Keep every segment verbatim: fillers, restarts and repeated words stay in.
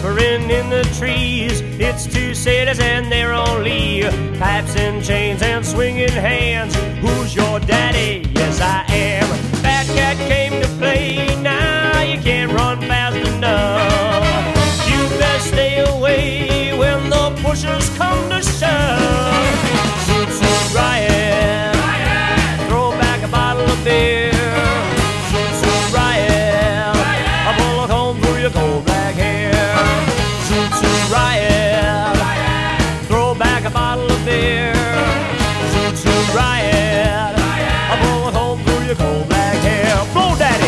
whispering in the trees. It's two sailors and they're on leave, pipes and chains and swinging hands. Who's your daddy? Yes, I am. Fat cat came to play. Now you can't run fast enough. You best stay away when the pushers come to shove. Zoot zoot riot, riot. Throw back a bottle of beer. Zoot zoot riot, riot. A bullet home through your cold black hair. Zoot zoot riot, riot. Throw back a bottle of beer. Zoot zoot riot, riot. A bullet home through your cold black hair. Blow, daddy.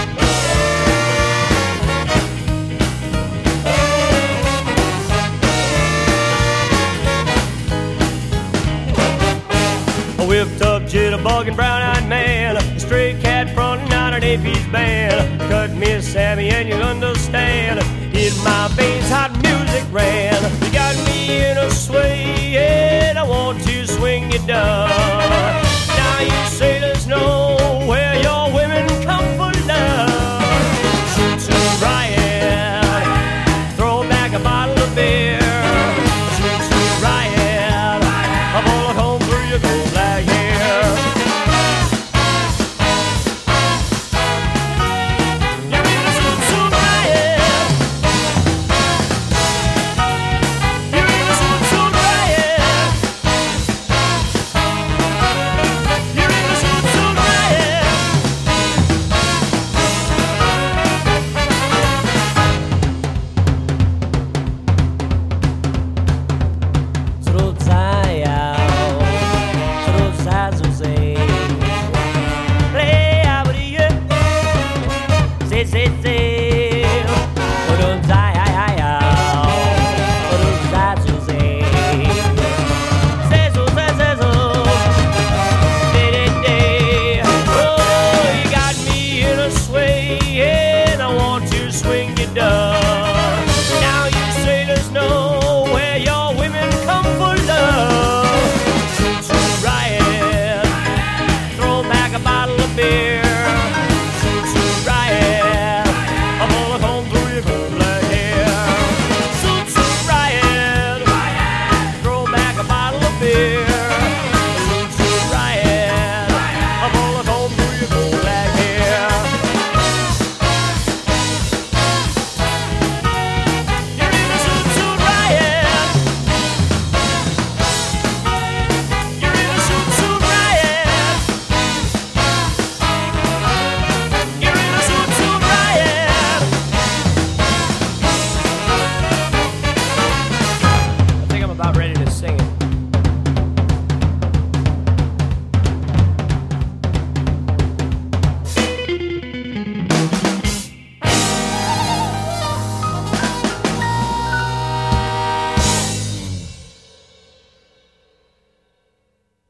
A whipped up, jitterbugging, brown-eyed man, a stray cat fronting out an A P's band. Cut me, Sammy, and you'll understand. In my veins, hot music ran. You got me in a sway, and I want to swing you down. Now you sailors know where your women come for love. Zoot zoot riot, throw back a bottle of beer. Zoot zoot riot, a bullet home through your cold black hair. You're in a zoot zoot riot. You're in a zoot zoot riot. You're in a zoot zoot riot. Trudzaja, trudzazuzy. Play out with you. Say, say, say.